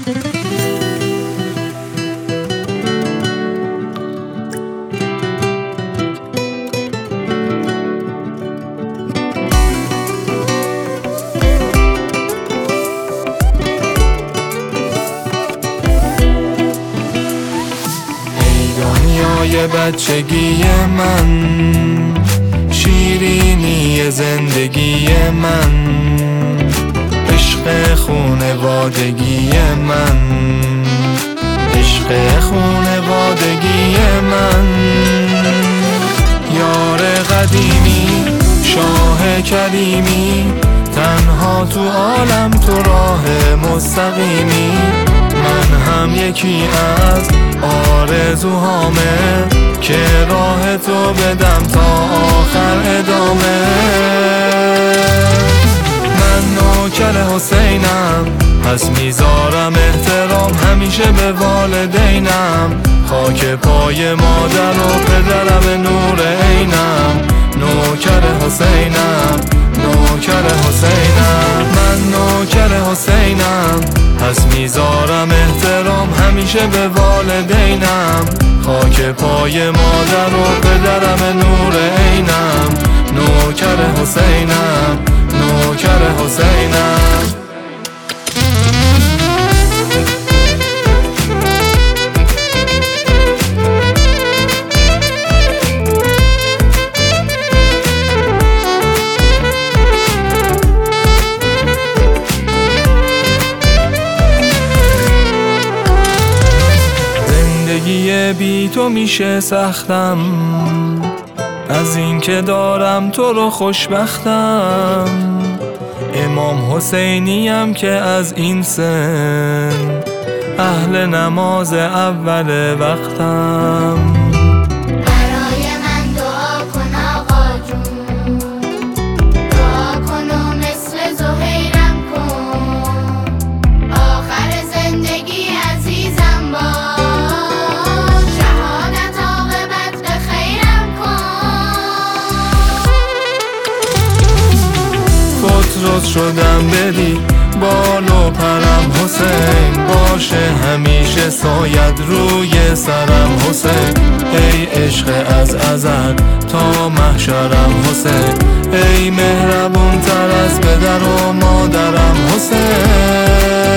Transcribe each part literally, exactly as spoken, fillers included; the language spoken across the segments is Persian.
دنیای بچگی من، شیرینی زندگی من، عشق خونوادگی من، عشق خونوادگی من، یار قدیمی، شاه کریمی، تنها تو عالم تو راه مستقیمی. من هم یکی از آرزوهامه که راه تو بدم تا آخر ادامه. من نوکر حسینم، پس میذارم احترام همیشه به والدینم. خاک پای مادر و پدرم نور عینم. نوکر حسینم، نوکر حسینم، من نوکر حسینم، پس میذارم احترام همیشه به والدینم. خاک پای مادر و پدرم نور عینم. نوکر حسینم، نوکر حسینم. زندگی بی تو میشه سختم، از این که دارم تو رو خوشبختم. امام حسینیم که از این سن اهل نماز اول وقتم. برای من دعا کن آقا جون، دعا کن و مثل زهیرم کن. آخر زندگی عزیزم باش، شهادت عاقبت به خیرم کن. فوت شدم بدی بال و پرم حسین، باشه همیشه ساید روی سرم حسین. ای عشق از ازل تا محشرم حسین، ای مهربون تر از پدر و مادرم حسین.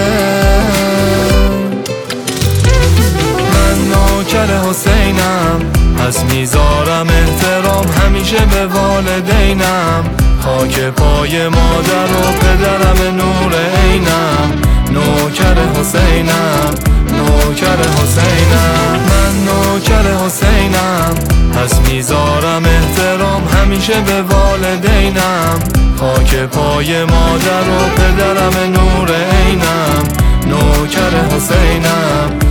من نوکر حسینم، پس میذارم احترام همیشه به والدینم. خاک پای مادر و پدرم نور عینم. نوکر حسینم، نوکر حسینم، من نوکر حسینم، پس میذارم احترام همیشه به والدینم. خاک پای مادر و پدرم نور عینم. نوکر حسینم،